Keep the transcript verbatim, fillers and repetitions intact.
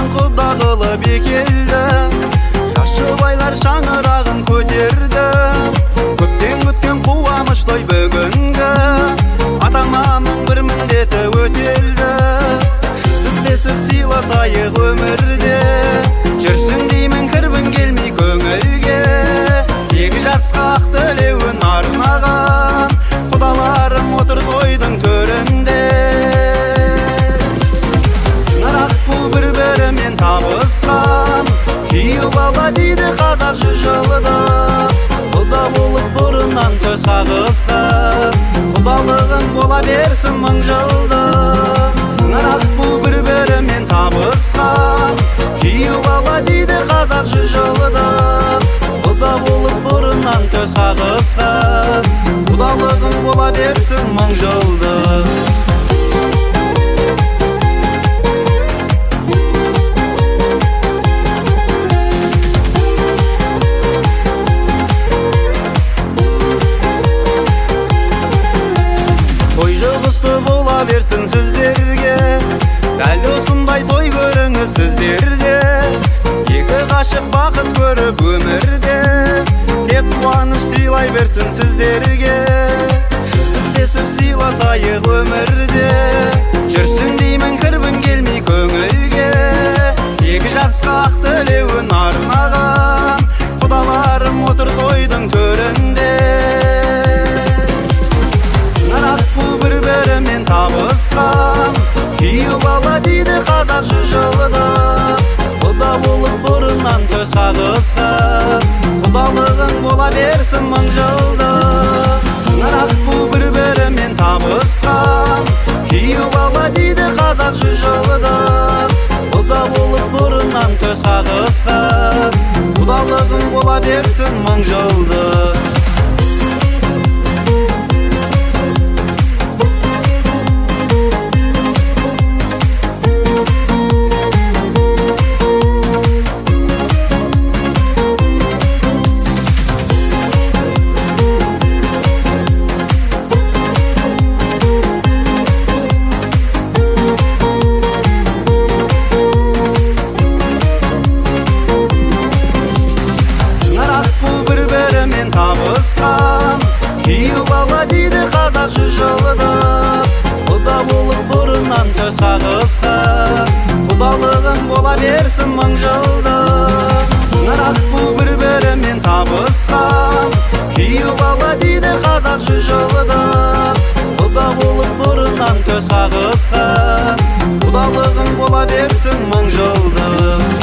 құда қылып екелді. Жас жұбайлар шаңырағын көтерді. Көптен күткен қуаныш той бүгінгі. Ата-ананың бір міндеті өтелді. Сізді іздесіп сыйласайық өмірде. Жүрсің деймін кірбің келмей көңілге. Екі жасқа ақ тілеуін арнаған құдаларым отыр тойдың төрінде. Сыңар аққу бір-бірімен табысқан, күйеу бала дейді қазақ жүз жылда. Құда болып бұрыннан төс қағысқан, құдалығың бола берсін мың жылда. Сыңар аққу бір-бірімен табысқан, күйеу бала дейді қазақ жүз жылда. Құда болып бұрыннан төс қағысқан, құдалығың бола берсін мың жылда. Той жұғысты бола берсін сіздерге, дәл осындай той көріңіз сіздерде. Екі ғашық бақыт көріп өмірде, тек қуаныш сыйлай берсін сіздерге. Сізді іздесіп сыйласайық өмірде. Жүрсің деймін кірбің келмей көңілге. Екі жасқа ақ тілеуін арнаған құдаларым отыр тойдың төрінде. Сыңар аққу бір-бірімен табысқан, күйеу бала дейді қазақ жүз жылда. Құда болып бұрыннан төс қағысқан, құдалығың бола берсін мың жылда. Сыңар аққу бір-бірімен табысқан, күйеу бала дейді қазақ жүз жылда. Құда болып бұрыннан төс қағысқан, құдалығың бола берсін мың жылда. Табысқан, күйеу бала дейді қазақ жүз жылда. Құда болып бұрыннан төс қағысқан, құдалығың бола берсін мың жылда. Сыңар аққу бір-бірімен табысқан, күйеу бала дейді қазақ жүз жылда. Құда болып бұрыннан төс қағысқан, құдалығың бола берсін мың жылда.